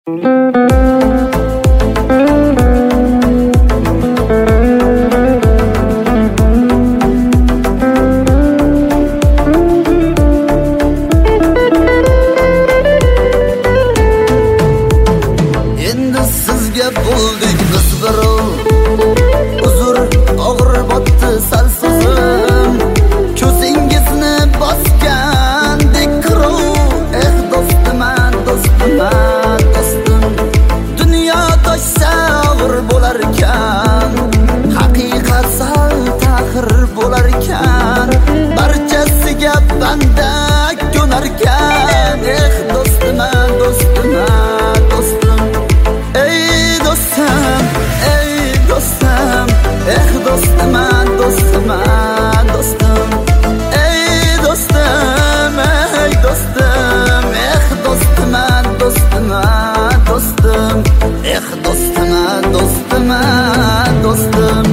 Endi sizga bo'ldik biz birov, uzr og'ir botdi sal so'zim, ko'zingizni bosgandek kirov. Do'stim, do'stim, dunyo toshsa og'ir bo'lar ekan, haqiqat sal ta'xir bo'lar ekan, barchasiga banda ko'nar ekan. Do'stim, do'stim, do'stim, ey do'stim, ey do'stim, do'stim, do'stim, do'stim, ey do'stim, ey do'stim, do'stim, do'stim, do'stim, do'stim, do'stim, do'stim.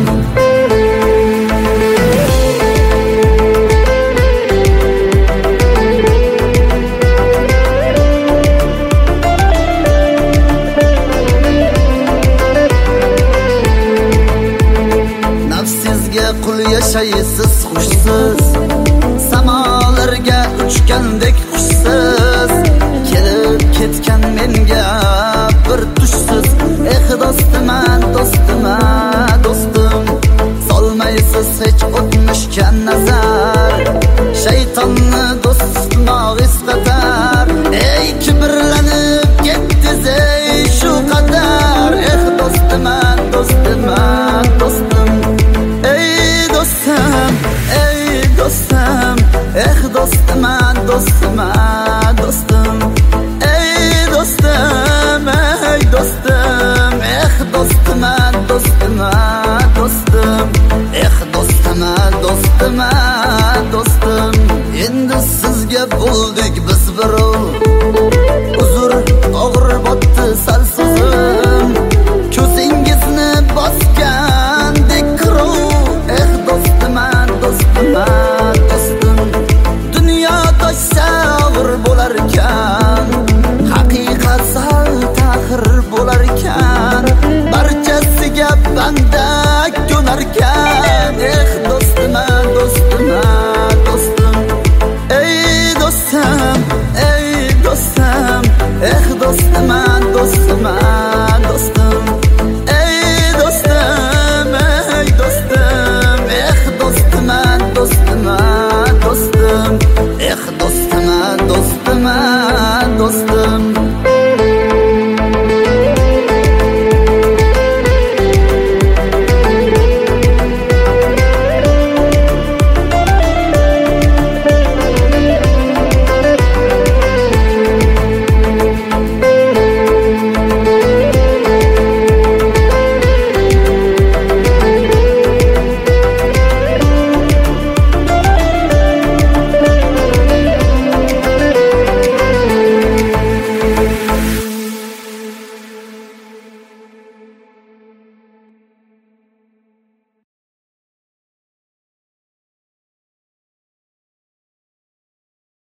Nafsizga qul yashaysiz xushsiz, samolarga uchgandek xushsiz, kelib ketgan menga bir tushsiz. Do'stim, do'stim, do'stim, solmaysiz hech o'tmishga nazar.